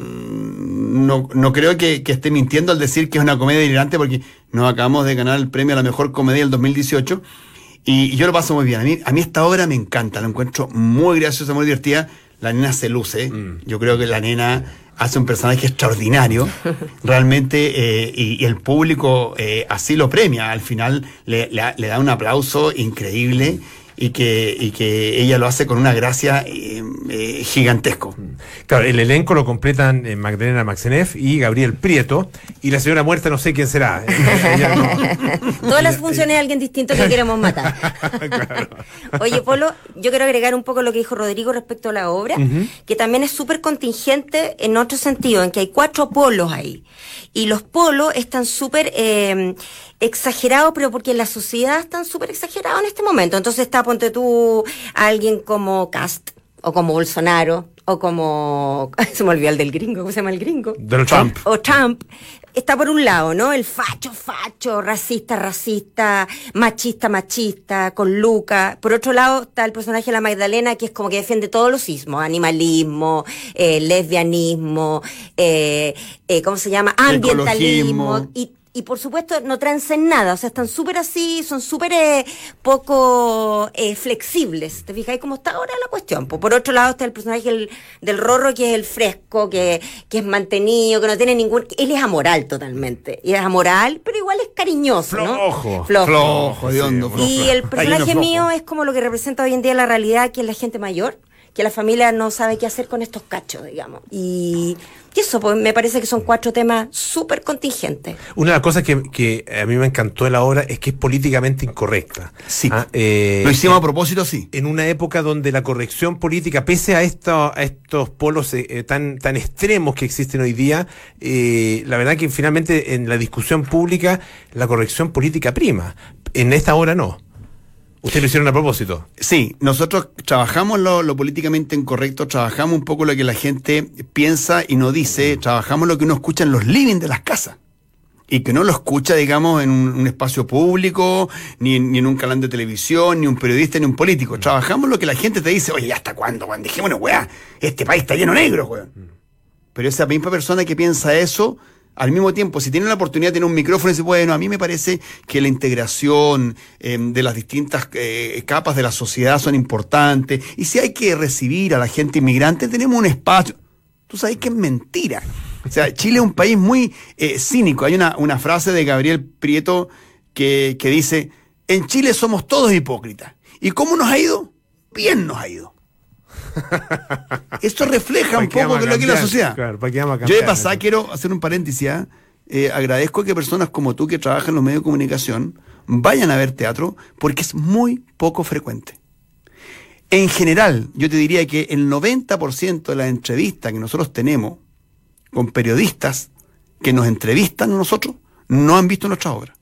E: no, no creo que, que esté mintiendo al decir que es una comedia delirante, porque nos acabamos de ganar el premio a la mejor comedia del dos mil dieciocho. Y, y yo lo paso muy bien. A mí, a mí esta obra me encanta, la encuentro muy graciosa, muy divertida. La nena se luce.
A: Mm.
E: Yo creo que la nena hace un personaje extraordinario, realmente, eh, y, y el público eh, así lo premia. Al final le, le- le da un aplauso increíble. y que, y que ella lo hace con una gracia eh, eh, gigantesco.
A: Claro, el elenco lo completan eh, Magdalena Maxeneff y Gabriel Prieto, y la señora muerta no sé quién será. Ella no.
D: Todas las funciones de alguien distinto que queremos matar.
A: Claro.
D: Oye, Polo, yo quiero agregar un poco lo que dijo Rodrigo respecto a la obra, uh-huh. que también es súper contingente en otro sentido, en que hay cuatro polos ahí. Y los polos están súper eh, exagerados, pero porque en la sociedad están súper exagerados en este momento. Entonces está, ponte tú, a alguien como Cast, o como Bolsonaro, o como... se me olvidó el del gringo, ¿cómo se llama el gringo?
A: Donald Trump.
D: O Trump. Está por un lado, ¿no? El facho, facho, racista, racista, machista, machista, con Luca. Por otro lado está el personaje de la Magdalena, que es como que defiende todos los ismos, animalismo, eh, lesbianismo, eh, eh, ¿cómo se llama? Ambientalismo.
E: Ecologismo.
D: Y Y por supuesto no traen nada, o sea, están súper así, son súper eh, poco eh, flexibles. ¿Te fijáis cómo está ahora la cuestión? Pues por otro lado está el personaje del, del Rorro, que es el fresco, que, que es mantenido, que no tiene ningún... Él es amoral totalmente, y es amoral, pero igual es cariñoso, ¿no?
A: Flojo.
D: Flojo.
E: Flojo, de hondo.
D: Y el personaje mío es como lo que representa hoy en día la realidad, que es la gente mayor, que la familia no sabe qué hacer con estos cachos, digamos. Y... Y eso, pues me parece que son cuatro temas súper contingentes.
A: Una de las cosas que, que a mí me encantó de la obra es que es políticamente incorrecta.
E: Sí.
A: Ah, eh,
E: Lo hicimos a propósito, sí.
A: En una época donde la corrección política, pese a, esto, a estos polos eh, tan, tan extremos que existen hoy día, eh, la verdad que finalmente en la discusión pública la corrección política prima. En esta obra no. ¿Ustedes lo hicieron a propósito?
E: Sí, nosotros trabajamos lo, lo políticamente incorrecto, trabajamos un poco lo que la gente piensa y no dice, trabajamos lo que uno escucha en los living de las casas. Y que no lo escucha, digamos, en un, un espacio público, ni, ni en un canal de televisión, ni un periodista, ni un político. Trabajamos lo que la gente te dice, oye, ¿hasta cuándo, weón? Dejémonos, weá, este país está lleno de negros, weón. Pero esa misma persona que piensa eso, al mismo tiempo, si tiene la oportunidad de tener un micrófono y dice, bueno, a mí me parece que la integración eh, de las distintas eh, capas de la sociedad son importantes, y si hay que recibir a la gente inmigrante, tenemos un espacio. Tú sabes que es mentira. O sea, Chile es un país muy eh, cínico. Hay una, una frase de Gabriel Prieto que, que dice, en Chile somos todos hipócritas. ¿Y cómo nos ha ido? Bien nos ha ido. Esto refleja un poco de lo que es la sociedad.
A: Claro, ¿para qué vamos a
E: Yo
A: cambiar?
E: de pasada quiero hacer un paréntesis. ¿eh? Eh, agradezco que personas como tú que trabajan en los medios de comunicación vayan a ver teatro, porque es muy poco frecuente. En general, yo te diría que el noventa por ciento de las entrevistas que nosotros tenemos con periodistas que nos entrevistan a nosotros no han visto nuestra obra.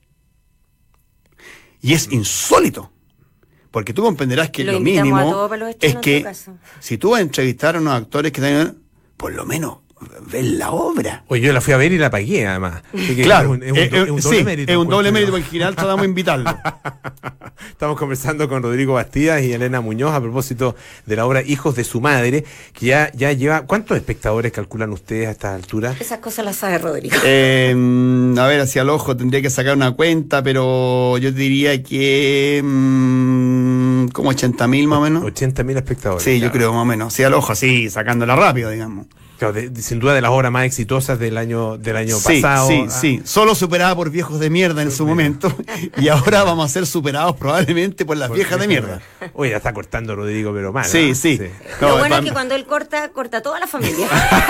E: Y es insólito. Porque tú comprenderás que lo, lo mínimo es que si tú vas a entrevistar a unos actores que están, por lo menos ven la obra.
A: Oye, yo la fui a ver y la pagué, además.
E: Claro,
A: es un, es un,
E: eh,
A: es un doble
E: sí,
A: mérito.
E: Es un doble mérito, porque en general tratamos de invitarlo.
A: Estamos conversando con Rodrigo Bastidas y Elena Muñoz a propósito de la obra Hijos de su madre, que ya, ya lleva... ¿Cuántos espectadores calculan ustedes a esta altura?
D: Esas cosas las sabe Rodrigo.
E: Eh, a ver, hacia el ojo tendría que sacar una cuenta, pero yo diría que... Mmm, como ochenta mil más o menos.
A: ochenta mil espectadores.
E: Sí,
A: claro.
E: Yo creo más o menos. Sí, al ojo, así, sacándola rápido, digamos.
A: Claro, de, de, sin duda de las obras más exitosas del año del año
E: sí,
A: pasado.
E: Sí,
A: ah.
E: sí, solo superada por Viejos de Mierda en su momento, y ahora vamos a ser superados probablemente por las por viejas de mierda.
A: Oye, ya está cortando Rodrigo, pero mal.
E: Sí,
A: ¿no?
E: sí,
A: sí.
D: Lo
E: no,
D: bueno
E: pa...
D: es que cuando él corta, corta toda la familia.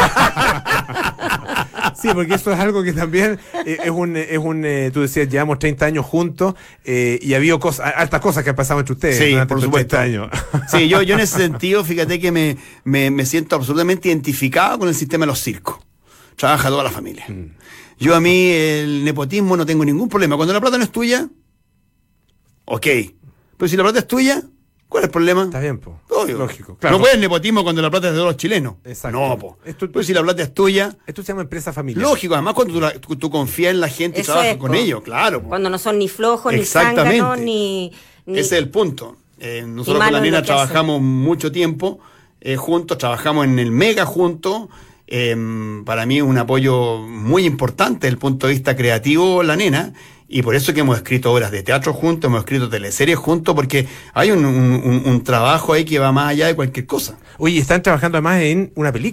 A: Sí, porque eso es algo que también eh, es un, es un eh, tú decías, llevamos treinta años juntos eh, y ha habido cosas, altas cosas que han pasado entre ustedes
E: sí,
A: durante
E: por
A: estos
E: supuesto.
A: treinta años.
E: Sí, yo, yo en ese sentido, fíjate que me, me, me siento absolutamente identificado con el sistema de los circos. Trabaja toda la familia. Mm. Yo a mí el nepotismo no tengo ningún problema. Cuando la plata no es tuya, ok. Pero si la plata es tuya, ¿cuál es el problema?
A: Está bien, po.
E: Obvio.
A: Lógico. Claro.
E: No puede el nepotismo cuando la plata es de los chilenos.
A: Exacto.
E: No, po.
A: Esto,
E: Pero si la plata es tuya.
A: Esto se llama empresa familiar.
E: Lógico, además cuando tú, la, tú, tú confías en la gente y
D: Eso
E: trabajas
D: es,
E: con
D: po.
E: ellos, claro. Po.
D: Cuando no son ni flojos, ni
E: Exactamente.
D: zánganos, ni, ni...
E: Ese es el punto. Eh, nosotros con la nena trabajamos hacen. mucho tiempo eh, juntos, trabajamos en el Mega juntos. Eh, para mí es un apoyo muy importante desde el punto de vista creativo, la nena, y por eso que hemos escrito obras de teatro juntos, hemos escrito teleseries juntos, porque hay un, un, un, un trabajo ahí que va más allá de cualquier cosa.
A: Oye, están trabajando además en una película.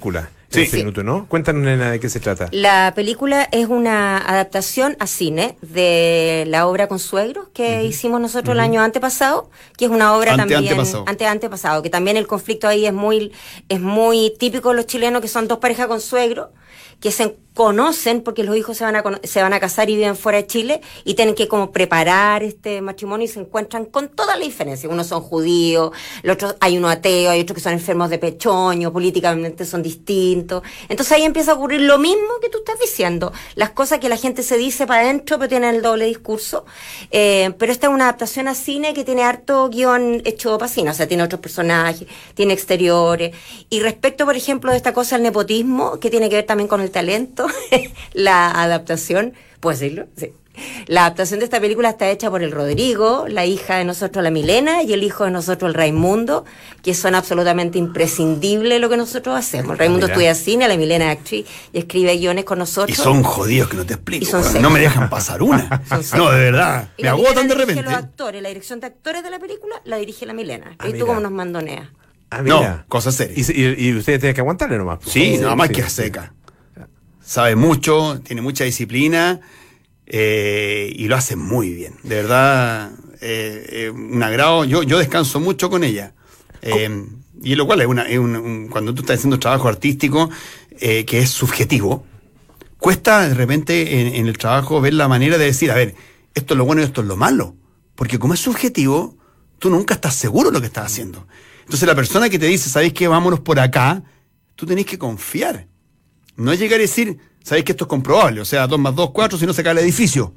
A: en
E: Sí.
A: este minuto, ¿no? Cuéntanos, nena, de qué se trata.
D: La película es una adaptación a cine de la obra Consuegros que uh-huh. hicimos nosotros uh-huh. el año antepasado, que es una obra
E: ante,
D: también
E: antepasado.
D: ante antepasado, que también el conflicto ahí es muy es muy típico de los chilenos, que son dos parejas consuegros que se conocen porque los hijos se van a se van a casar y viven fuera de Chile y tienen que como preparar este matrimonio y se encuentran con todas las diferencias. Unos son judíos, los otros hay uno ateo, hay otros que son enfermos de pechoño, políticamente son distintos. Entonces ahí empieza a ocurrir lo mismo que tú estás diciendo, las cosas que la gente se dice para adentro pero tienen el doble discurso. Eh, pero esta es una adaptación a cine que tiene harto guión hecho para cine, o sea, tiene otros personajes, tiene exteriores. Y respecto, por ejemplo, de esta cosa del nepotismo, que tiene que ver también con el talento, la adaptación, ¿puedo decirlo? Sí. La adaptación de esta película está hecha por el Rodrigo, la hija de nosotros, la Milena, y el hijo de nosotros, el Raimundo, que son absolutamente imprescindibles lo que nosotros hacemos. El Raimundo
A: Mira.
D: estudia cine, la Milena es actriz y escribe guiones con nosotros.
E: Y son jodidos que no te explico.
D: Y son
E: bueno,
D: secos.
E: no me dejan pasar una. No, de verdad.
D: Y
E: Me
D: la Milena
E: agotan de
D: dirige
E: repente.
D: los actores, la dirección de actores de la película la dirige la Milena.
A: Ah,
D: y
A: mira.
D: tú como nos mandoneas.
A: Ah,
E: No, cosa seria.
A: Y, y, y ustedes tienen que aguantarle nomás. pues.
E: Sí, nada más
A: sí,
E: que
A: sí.
E: seca. Sabe mucho, tiene mucha disciplina eh, y lo hace muy bien. De verdad, eh, eh, un agrado. Yo, yo descanso mucho con ella. Eh, y lo cual es, una, es un, un- cuando tú estás haciendo trabajo artístico eh, que es subjetivo, cuesta de repente en, en el trabajo ver la manera de decir, a ver, esto es lo bueno y esto es lo malo. Porque como es subjetivo, tú nunca estás seguro de lo que estás haciendo. Entonces la persona que te dice, ¿sabéis qué? Vámonos por acá, tú tenés que confiar. No es llegar y decir, sabéis que esto es comprobable, o sea, dos más dos, cuatro, si no se cae el edificio.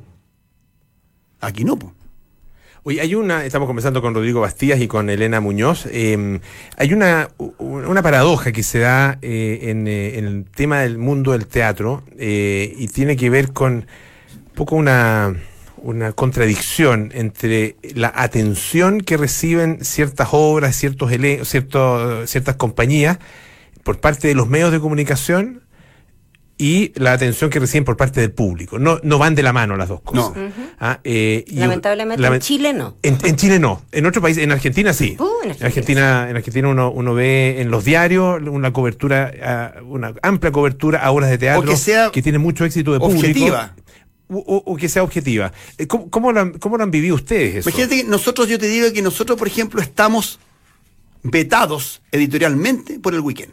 E: Aquí no, pues.
A: Oye, hay una, estamos conversando con Rodrigo Bastías y con Elena Muñoz, eh, hay una, u- una paradoja que se da eh, en, eh, en el tema del mundo del teatro eh, y tiene que ver con un poco una, una contradicción entre la atención que reciben ciertas obras, ciertos ele- ciertos, ciertas compañías por parte de los medios de comunicación y la atención que reciben por parte del público. No, no van de la mano las dos cosas.
E: No.
A: Ah, eh, y-
D: Lamentablemente
A: lament-
D: en Chile no.
A: en, en Chile no, en otro país, en Argentina sí.
D: Uh, en
A: en
D: Argentina
A: Argentina, en Argentina uno, uno ve en los diarios una cobertura, ah, una amplia cobertura a obras de teatro
E: O que sea
A: tiene mucho éxito de público.
E: objetiva.
A: O, o- o que sea objetiva. Eh, ¿Cómo, cómo, lo han, ¿Cómo lo han vivido ustedes eso?
E: Imagínate que nosotros, yo te digo que nosotros, por ejemplo, estamos vetados editorialmente por el Weekend.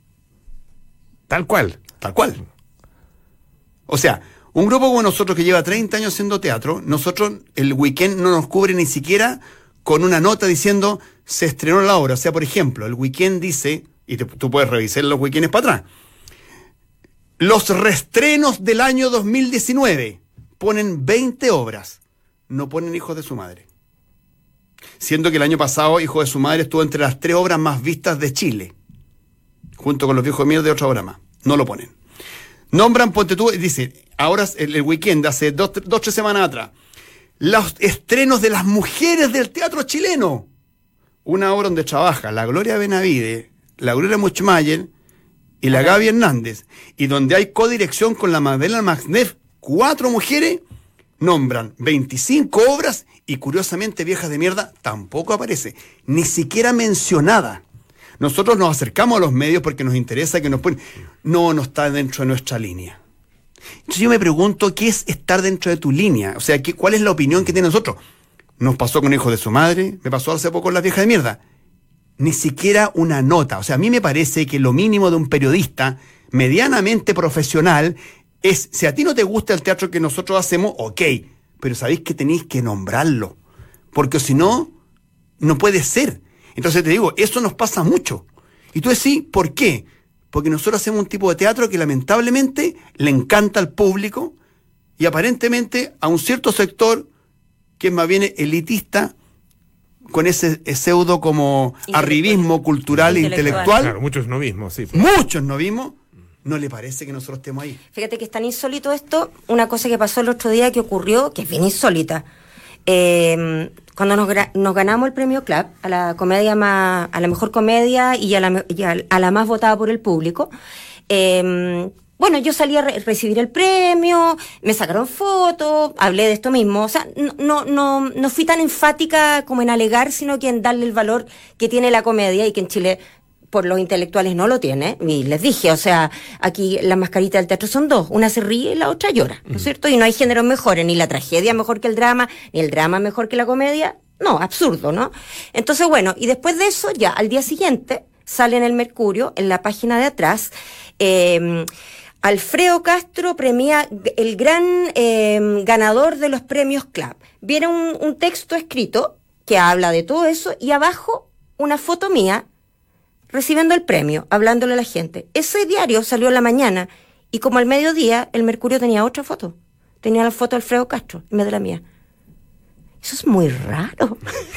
A: Tal cual.
E: Tal cual. O sea, un grupo como nosotros que lleva treinta años haciendo teatro, nosotros el Weekend no nos cubre ni siquiera con una nota diciendo se estrenó la obra. O sea, por ejemplo, el Weekend dice, y te- tú puedes revisar los Weekends para atrás, los reestrenos del año dos mil diecinueve ponen veinte obras, no ponen Hijos de su Madre. Siendo que el año pasado Hijo de su Madre estuvo entre las tres obras más vistas de Chile, junto con Los Viejos de Mierda y otra obra más. No lo ponen. Nombran, ponte tú, dice, ahora el, el Weekend, hace dos, tre- dos, tres semanas atrás, los estrenos de las mujeres del teatro chileno. Una obra donde trabaja la Gloria Benavide, la Gloria Muchmayer y la Gaby Hernández, y donde hay codirección con la Magdalena Maxneff, cuatro mujeres, nombran veinticinco obras y curiosamente Viejas de Mierda tampoco aparece, ni siquiera mencionada. Nosotros nos acercamos a los medios porque nos interesa que nos ponen. No, no está dentro de nuestra línea. Entonces yo me pregunto, ¿qué es estar dentro de tu línea? O sea, ¿qué, ¿cuál es la opinión que tiene nosotros? Nos pasó con Hijos de su Madre, me pasó hace poco con Las Viejas de Mierda. Ni siquiera una nota. O sea, a mí me parece que lo mínimo de un periodista medianamente profesional es, si a ti no te gusta el teatro que nosotros hacemos, ok, pero sabéis que tenéis que nombrarlo. Porque si no, no puede ser. Entonces te digo, eso nos pasa mucho. Y tú decís, ¿por qué? Porque nosotros hacemos un tipo de teatro que lamentablemente le encanta al público y aparentemente a un cierto sector que es más bien elitista, con ese pseudo como arribismo cultural e
D: Intelectual.
E: intelectual,
A: Claro, muchos novismos, sí.
E: muchos no vimos, no le parece que nosotros estemos ahí.
D: Fíjate que es tan insólito esto, una cosa que pasó el otro día que ocurrió, que es bien insólita. Eh, cuando nos, gra- nos ganamos el premio Club a la comedia más, a la mejor comedia y a la, me- y a, a la más votada por el público, eh, bueno, yo salí a re- recibir el premio, me sacaron fotos, hablé de esto mismo, o sea, no, no, no, no fui tan enfática como en alegar, sino que en darle el valor que tiene la comedia y que en Chile por los intelectuales no lo tiene, y les dije, o sea, aquí las mascaritas del teatro son dos, una se ríe y la otra llora, ¿no es cierto? Y no hay géneros mejores, ni la tragedia mejor que el drama, ni el drama mejor que la comedia, no, absurdo, ¿no? Entonces, bueno, y después de eso, ya al día siguiente, sale en el Mercurio, en la página de atrás, eh, Alfredo Castro premia el gran eh, ganador de los premios Club. Viene un, un texto escrito que habla de todo eso, y abajo una foto mía, recibiendo el premio, hablándole a la gente. Ese diario salió en la mañana y como al mediodía el Mercurio tenía otra foto. Tenía la foto de Alfredo Castro en vez de la mía. Eso es muy raro,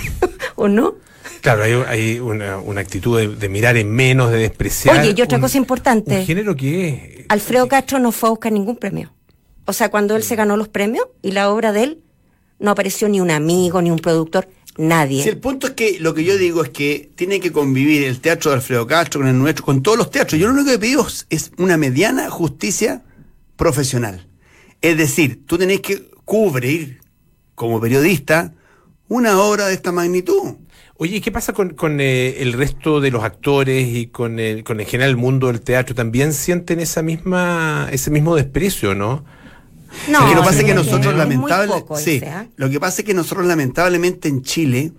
D: ¿o no?
A: Claro, hay, hay una, una actitud de, de mirar en menos, de despreciar.
D: Oye, y otra
A: un,
D: cosa importante.
A: Un género que...
D: Alfredo Castro no fue a buscar ningún premio. O sea, cuando él se ganó los premios y la obra de él, no apareció ni un amigo, ni un productor. Nadie.
E: Sí, el punto es que lo que yo digo es que tiene que convivir el teatro de Alfredo Castro con el nuestro, con todos los teatros. Yo lo único que pido es una mediana justicia profesional. Es decir, tú tenés que cubrir, como periodista, una obra de esta magnitud.
A: Oye, ¿qué pasa con, con eh, el resto de los actores y con el, con en general el mundo del teatro? ¿También sienten esa misma, ese mismo desprecio, no?
D: No,
E: lo que pasa
D: es
E: es que
D: que
E: nosotros
D: es
E: lamentable,
D: muy poco,
E: sí,
D: ese, ¿eh?
E: lo que pasa es que nosotros lamentablemente en Chile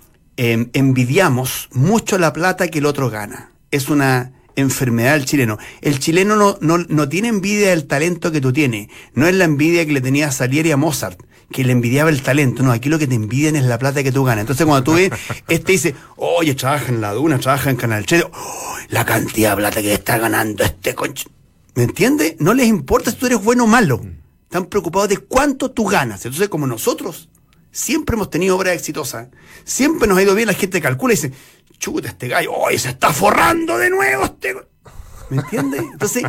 E: eh, envidiamos mucho la plata que el otro gana. Es una enfermedad del chileno. El chileno no, no, no tiene envidia del talento que tú tienes. No es la envidia que le tenía a Salieri y a Mozart, que le envidiaba el talento. No, aquí lo que te envidian es la plata que tú ganas. Entonces cuando tú ves, este dice, oye, trabaja en La Duna, trabaja en Canal tres, oh, la cantidad de plata que está ganando este conch... ¿Me entiendes? No les importa si tú eres bueno o malo. Están preocupados de cuánto tú ganas. Entonces, como nosotros siempre hemos tenido obras exitosas, siempre nos ha ido bien, la gente calcula y dice, chuta, este gallo, ¡oh, se está forrando de nuevo! Este... ¿Me entiendes? Entonces,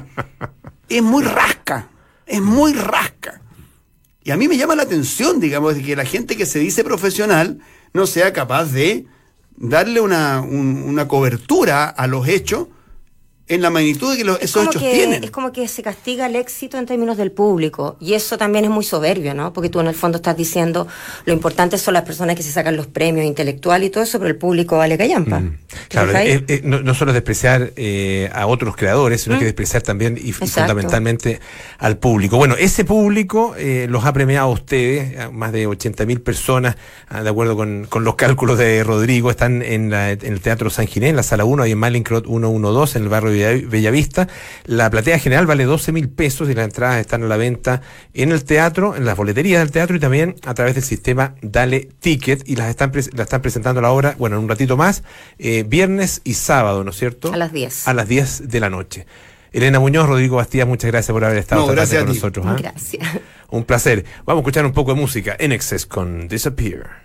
E: es muy rasca, es muy rasca. Y a mí me llama la atención, digamos, de que la gente que se dice profesional no sea capaz de darle una, un, una cobertura a los hechos en la magnitud de que los, esos hechos
D: que,
E: tienen.
D: Es como que se castiga el éxito en términos del público, y eso también es muy soberbio, ¿no? Porque tú en el fondo estás diciendo lo importante son las personas que se sacan los premios intelectuales y todo eso, pero el público vale callampa. Mm,
A: claro, eh, eh, no, no solo es despreciar eh, a otros creadores, sino mm. que despreciar también y, y fundamentalmente al público. Bueno, ese público eh, los ha premiado a ustedes, a más de ochenta mil personas, de acuerdo con, con los cálculos de Rodrigo, están en, la, en el Teatro San Ginés, en la Sala uno, ahí en Malincrot ciento doce, en el barrio de Bellavista. La platea general vale doce mil pesos y las entradas están a la venta en el teatro, en las boleterías del teatro y también a través del sistema Dale Ticket, y las están, las están presentando a la hora, bueno, en un ratito más, eh, viernes y sábado, ¿no es cierto?
D: A las diez.
A: A las diez de la noche. Elena Muñoz, Rodrigo Bastías, muchas gracias por haber estado
E: no,
A: esta tarde con nosotros. ¿eh?
D: Gracias.
A: Un placer. Vamos a escuchar un poco de música. En Excess con Disappear.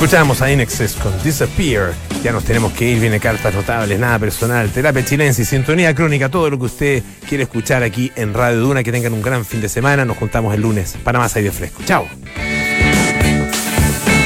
A: Escuchamos a Inexcess con Disappear. Ya nos tenemos que ir, viene Cartas Notables, Nada Personal, Terapia Chilensis, Sintonía Crónica, todo lo que usted quiere escuchar aquí en Radio Duna. Que tengan un gran fin de semana. Nos juntamos el lunes para más aire fresco. Chao.